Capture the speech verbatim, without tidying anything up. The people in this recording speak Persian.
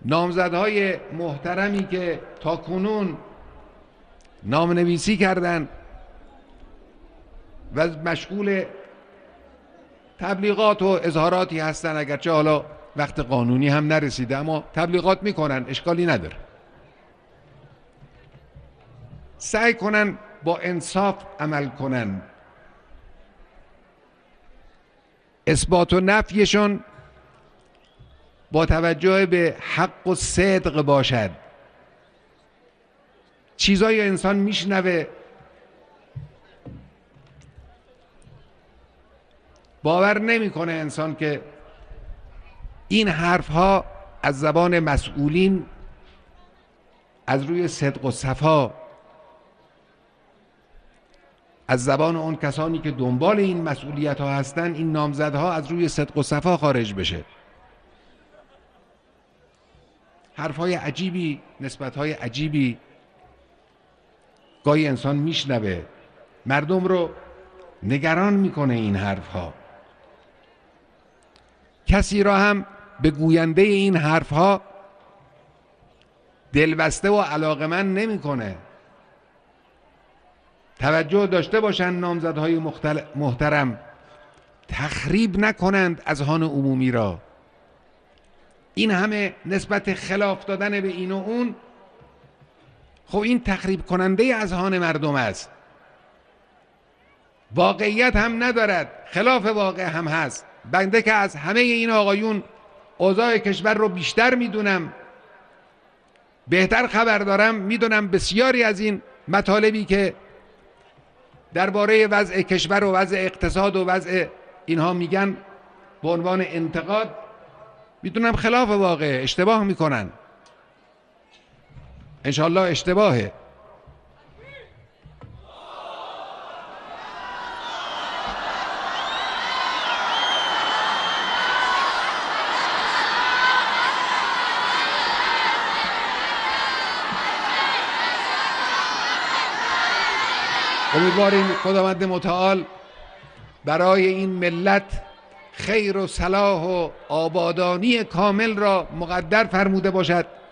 نامزدهای محترمی که تا کنون نامنویسی کردند و مشغول تبلیغات و اظهاراتی هستن، اگرچه حالا وقت قانونی هم نرسیده، اما تبلیغات میکنن، اشکالی نداره. سعی کنن با انصاف عمل کنن، اثبات و نفیشون با توجه به حق و صدق باشد. چیزایی انسان میشنوه باور نمیکنه انسان که این حرفها از زبان مسئولین، از روی صدق و صفا، از زبان اون کسانی که دنبال این مسئولیت ها هستن، این نامزدها از روی صدق و صفا خارج بشه. حرفهای عجیبی، نسبتهای عجیبی گاهی انسان میشنوه، مردم رو نگران میکنه این حرفها. کسی را هم به گوینده این حرفها دلبسته و علاقمند نمیکنه. توجه داشته باشند نامزدهای محترم، تخریب نکنند اذهان عمومی را. این همه نسبت خلاف دادن به این و اون، خب این تخریب کننده اذهان مردم است. واقعیت هم ندارد، خلاف واقع هم هست. بنده که از همه این آقایون اوضاع کشور رو بیشتر میدونم، بهتر خبر دارم، میدونم بسیاری از این مطالبی که درباره وضع کشور و وضع اقتصاد و وضع اینها میگن به عنوان انتقاد، میدونم خلاف واقع، اشتباه میکنن. انشالله اشتباهه. امیدواریم خداوند متعال برای این ملت خیر و صلاح و آبادانی کامل را مقدر فرموده باشد